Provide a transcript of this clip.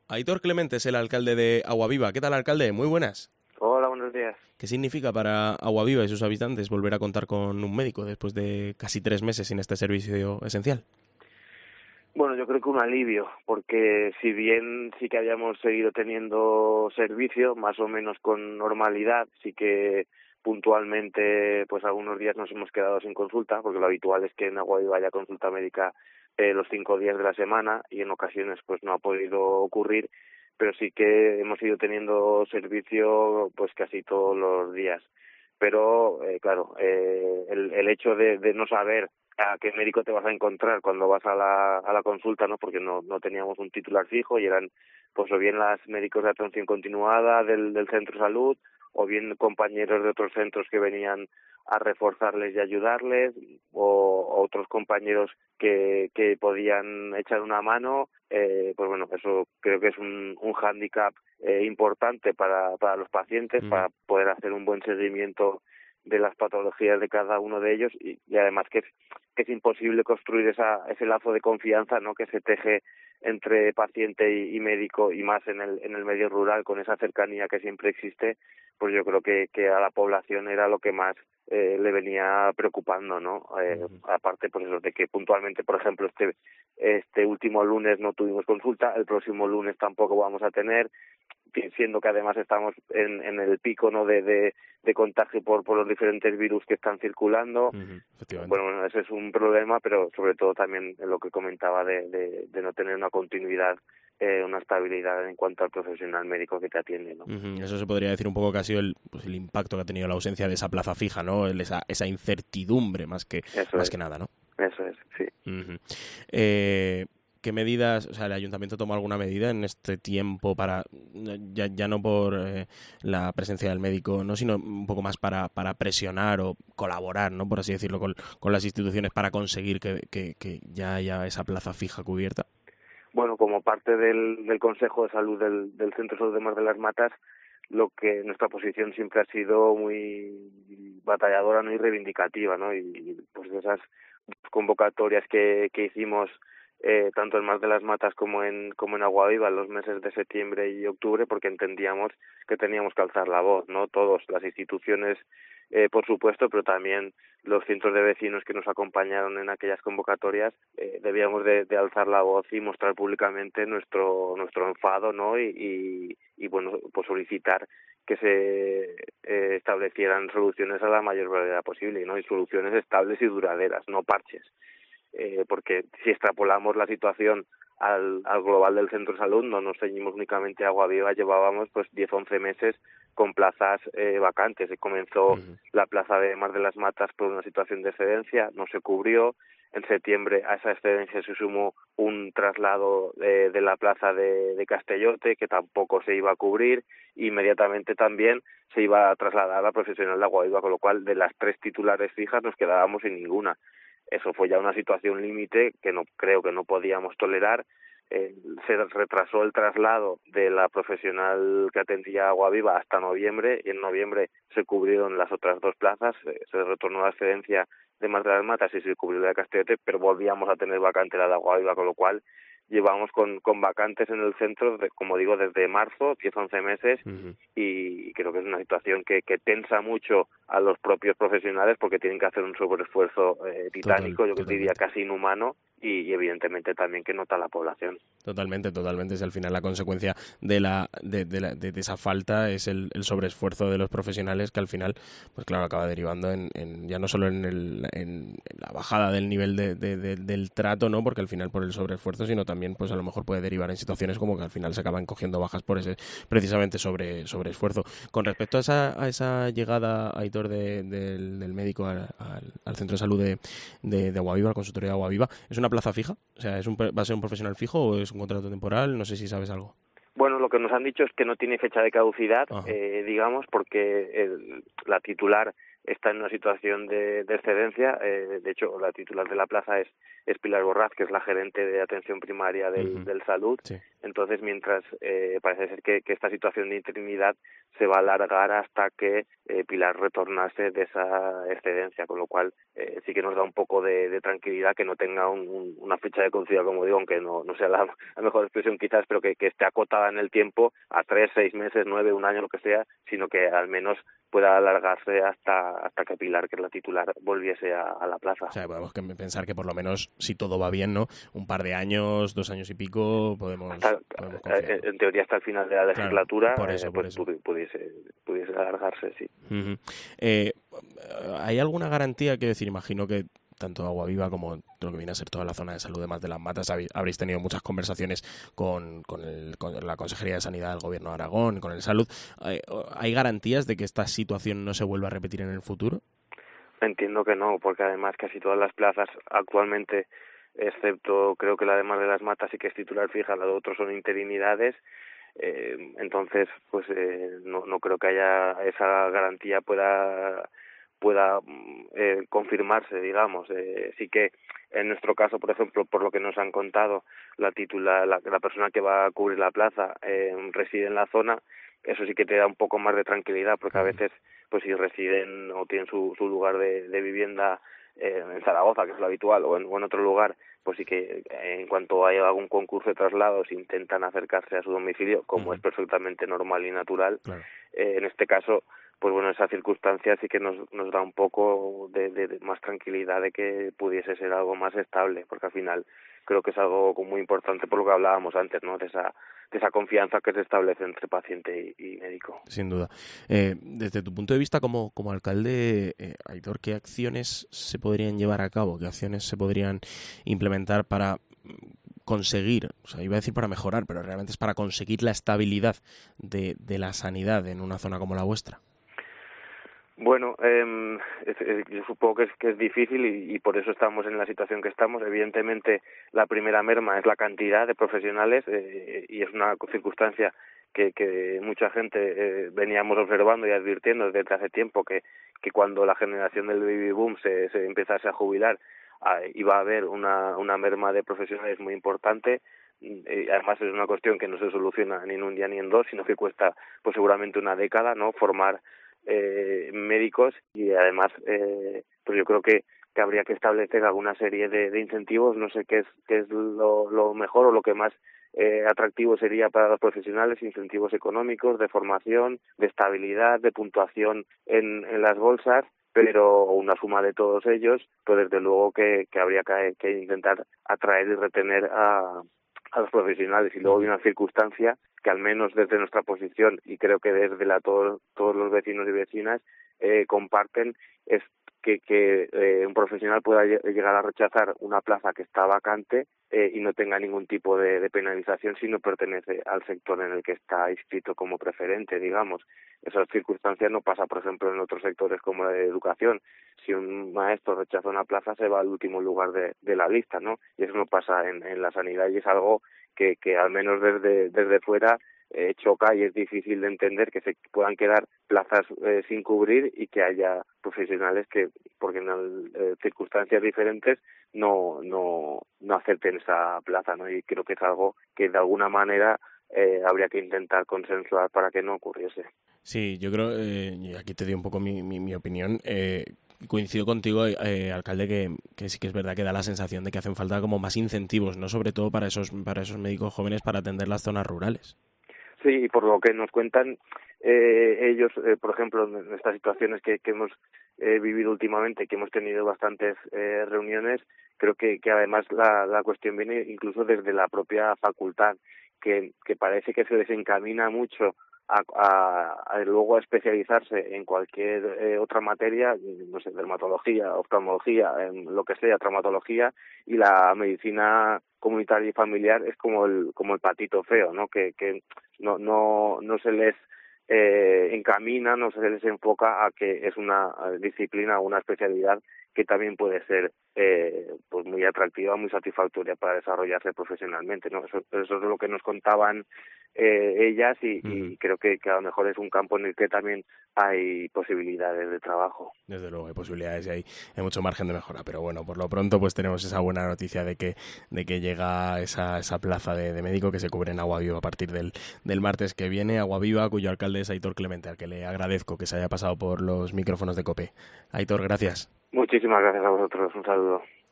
Aitor Clemente es el alcalde de Aguaviva. ¿Qué tal, alcalde? Muy buenas. Hola, buenos días. ¿Qué significa para Aguaviva y sus habitantes volver a contar con un médico después de casi 3 meses sin este servicio esencial? Bueno, yo creo que un alivio, porque si bien sí que habíamos seguido teniendo servicio, más o menos con normalidad, sí que puntualmente, pues algunos días nos hemos quedado sin consulta, porque lo habitual es que en Aguaviva haya consulta médica los 5 días de la semana y en ocasiones pues no ha podido ocurrir, pero sí que hemos ido teniendo servicio pues casi todos los días. Pero, claro, el hecho de no saber a qué médico te vas a encontrar cuando vas a la consulta, ¿no? Porque no teníamos un titular fijo y eran pues o bien las médicos de atención continuada del centro de salud o bien compañeros de otros centros que venían a reforzarles y ayudarles o otros compañeros que podían echar una mano. Pues bueno, eso creo que es un hándicap importante para los pacientes, para poder hacer un buen seguimiento de las patologías de cada uno de ellos y además que es imposible construir ese lazo de confianza, ¿no?, que se teje entre paciente y médico y más en el medio rural con esa cercanía que siempre existe. Pues yo creo que a la población era lo que más le venía preocupando, ¿no? Aparte pues eso de que puntualmente, por ejemplo, este último lunes no tuvimos consulta, el próximo lunes tampoco vamos a tener, siendo que además estamos en el pico, ¿no?, de contagio por los diferentes virus que están circulando. Efectivamente. Bueno, ese es un problema, pero sobre todo también lo que comentaba de no tener una continuidad, una estabilidad en cuanto al profesional médico que te atiende, ¿no? Eso se podría decir un poco que ha sido el impacto que ha tenido la ausencia de esa plaza fija, ¿no? Esa incertidumbre más que nada, ¿no? Eso es, sí. ¿Qué medidas, o sea, el ayuntamiento tomó alguna medida en este tiempo para, ya no por la presencia del médico, no, sino un poco más para presionar o colaborar, ¿no?, por así decirlo, con las instituciones para conseguir que ya haya esa plaza fija cubierta? Bueno, como parte del Consejo de Salud del Centro de Salud de Mar de las Matas, lo que nuestra posición siempre ha sido muy batalladora, ¿no?, y reivindicativa, ¿no? Y pues de esas convocatorias que hicimos tanto en Mar de las Matas como en Aguaviva en los meses de septiembre y octubre, porque entendíamos que teníamos que alzar la voz, ¿no? Todos, las instituciones, por supuesto, pero también los cientos de vecinos que nos acompañaron en aquellas convocatorias, debíamos de alzar la voz y mostrar públicamente nuestro enfado, ¿no? Y bueno, pues solicitar que se establecieran soluciones a la mayor brevedad posible, ¿no? Y soluciones estables y duraderas, no parches. Porque si extrapolamos la situación al global del centro de salud, no nos ceñimos únicamente a Aguaviva, llevábamos pues 10-11 meses con plazas vacantes. Comenzó la plaza de Mar de las Matas por una situación de excedencia, no se cubrió. En septiembre a esa excedencia se sumó un traslado de la plaza de Castellote, que tampoco se iba a cubrir. Inmediatamente también se iba a trasladar a la profesional de Aguaviva, con lo cual de las 3 titulares fijas nos quedábamos sin ninguna. Eso fue ya una situación límite que no creo que no podíamos tolerar. Se retrasó el traslado de la profesional que atendía Aguaviva hasta noviembre y en noviembre se cubrieron las otras 2 plazas, se retornó la excedencia de Mar de las Matas y se cubrió la de Castellote, pero volvíamos a tener vacante la de Aguaviva, con lo cual llevamos con vacantes en el centro, como digo, desde marzo, 10-11 meses, y creo que es una situación que tensa mucho a los propios profesionales porque tienen que hacer un sobreesfuerzo titánico, yo diría casi inhumano, y evidentemente también que nota la población. Totalmente. Es al final la consecuencia de esa falta es el sobreesfuerzo de los profesionales, que al final, pues claro, acaba derivando en ya no solo en la bajada del nivel del trato, ¿no?, porque al final por el sobreesfuerzo, sino también pues a lo mejor puede derivar en situaciones como que al final se acaban cogiendo bajas por ese precisamente sobreesfuerzo. Con respecto a esa llegada, Aitor, del médico al centro de salud de Aguaviva, al consultorio de Aguaviva, ¿es una plaza fija? O sea, ¿va a ser un profesional fijo o es un contrato temporal? No sé si sabes algo. Bueno, lo que nos han dicho es que no tiene fecha de caducidad, digamos, porque la titular está en una situación de excedencia. De hecho, la titular de la plaza es Pilar Borraz, que es la gerente de atención primaria del Salud. Sí. Entonces, mientras parece ser que esta situación de interinidad se va a alargar hasta que Pilar retornase de esa excedencia, con lo cual sí que nos da un poco de tranquilidad que no tenga una fecha de caducidad, como digo, aunque no sea la mejor expresión quizás, pero que esté acotada en el tiempo a 3, 6 meses, 9, un año, lo que sea, sino que al menos pueda alargarse hasta que Pilar, que es la titular, volviese a la plaza. O sea, podemos pensar que por lo menos, si todo va bien, ¿no? Un par de años, 2 años y pico, podemos confiar. En teoría hasta el final de la legislatura, claro, por eso. Pudiese alargarse, sí. Uh-huh. ¿Hay alguna garantía? Quiero decir, imagino que tanto Agua Viva como lo que viene a ser toda la zona de salud de Mas de las Matas habréis tenido muchas conversaciones con la Consejería de Sanidad del Gobierno de Aragón, con el Salud. ¿Hay garantías de que esta situación no se vuelva a repetir en el futuro? Entiendo que no, porque además casi todas las plazas actualmente, excepto creo que la de Mar de las Matas sí que es titular fija, la de otros son interinidades. Entonces pues no creo que haya esa garantía pueda confirmarse, digamos. Sí que en nuestro caso, por ejemplo, por lo que nos han contado, la persona que va a cubrir la plaza reside en la zona. Eso sí que te da un poco más de tranquilidad, porque a veces pues si residen o tienen su lugar de vivienda en Zaragoza, que es lo habitual, o en otro lugar, pues sí que en cuanto hay algún concurso de traslados intentan acercarse a su domicilio, como es perfectamente normal y natural. Claro. En este caso, pues bueno, esa circunstancia sí que nos da un poco de más tranquilidad de que pudiese ser algo más estable, porque al final creo que es algo muy importante por lo que hablábamos antes, ¿no? De esa confianza que se establece entre paciente y médico. Sin duda. Desde tu punto de vista como alcalde, Aitor, ¿qué acciones se podrían llevar a cabo? ¿Qué acciones se podrían implementar para conseguir, o sea, iba a decir para mejorar, pero realmente es para conseguir la estabilidad de la sanidad en una zona como la vuestra? Bueno, yo supongo que es difícil y por eso estamos en la situación que estamos. Evidentemente, la primera merma es la cantidad de profesionales y es una circunstancia que mucha gente veníamos observando y advirtiendo desde hace tiempo que cuando la generación del baby boom se empezase a jubilar iba a haber una merma de profesionales muy importante. Además es una cuestión que no se soluciona ni en un día ni en dos, sino que cuesta pues seguramente una década, ¿no? Formar médicos y además pues yo creo que habría que establecer alguna serie de incentivos. No sé qué es lo mejor o lo que más atractivo sería para los profesionales: incentivos económicos, de formación, de estabilidad, de puntuación en las bolsas, pero una suma de todos ellos, pues desde luego que habría que intentar atraer y retener a los profesionales. Y luego hay una circunstancia que al menos desde nuestra posición, y creo que desde todos los vecinos y vecinas comparten, es que un profesional pueda llegar a rechazar una plaza que está vacante y no tenga ningún tipo de penalización si no pertenece al sector en el que está inscrito como preferente, digamos. Esa circunstancia no pasa, por ejemplo, en otros sectores como la de educación. Si un maestro rechaza una plaza, se va al último lugar de la lista, ¿no? Y eso no pasa en la sanidad, y es algo que al menos desde fuera choca, y es difícil de entender que se puedan quedar plazas sin cubrir y que haya profesionales que, porque en circunstancias diferentes, no acepten esa plaza, ¿no? Y creo que es algo que de alguna manera habría que intentar consensuar para que no ocurriese. Sí, yo creo, y aquí te doy un poco mi opinión, coincido contigo, alcalde, que sí que es verdad que da la sensación de que hacen falta como más incentivos, ¿no? Sobre todo para esos médicos jóvenes para atender las zonas rurales. Sí, y por lo que nos cuentan ellos, por ejemplo, en estas situaciones que hemos vivido últimamente, que hemos tenido bastantes reuniones, creo que además la cuestión viene incluso desde la propia facultad, que parece que se desencamina mucho a luego a especializarse en cualquier otra materia, no sé, dermatología, oftalmología, en lo que sea, traumatología, y la medicina comunitaria y familiar es como el patito feo, ¿no? Que no se les encamina, no se les enfoca a que es una disciplina o una especialidad que también puede ser pues muy atractiva, muy satisfactoria para desarrollarse profesionalmente, ¿no? Eso es lo que nos contaban ellas y creo que a lo mejor es un campo en el que también hay posibilidades de trabajo. Desde luego hay posibilidades y hay mucho margen de mejora, pero bueno, por lo pronto pues tenemos esa buena noticia de que llega esa plaza de médico que se cubre en Aguaviva a partir del martes que viene. Aguaviva, cuyo alcalde es Aitor Clemente, al que le agradezco que se haya pasado por los micrófonos de COPE. Aitor, gracias. Muchísimas gracias a vosotros, un saludo.